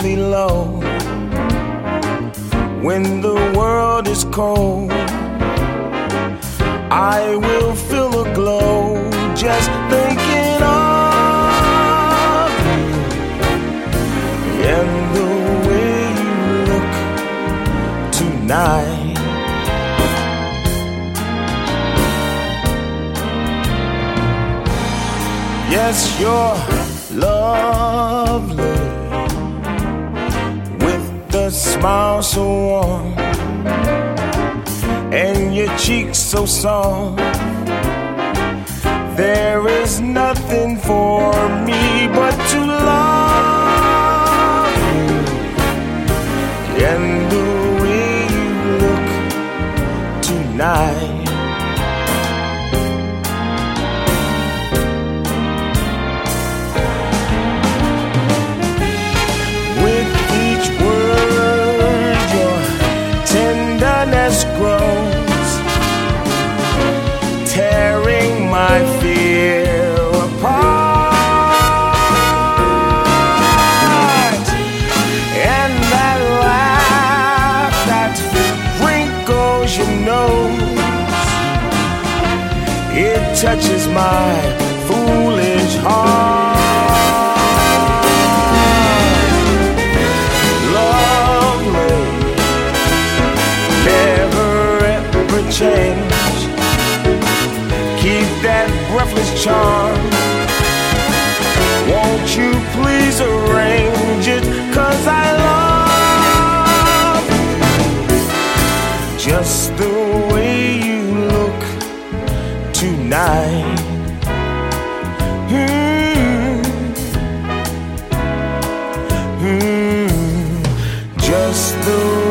me low when the world is cold. I will feel a glow just thinking of you and the way you look tonight. Yes, you're lovely with the smile so warm and your cheeks so soft. There is nothing for me but to love you and the way you look tonight. Grows, tearing my fear apart, and that laugh that wrinkles your nose, it touches my foolish heart. Change, keep that breathless charm. Won't you please arrange it, 'cause I love you just the way you look tonight. Just the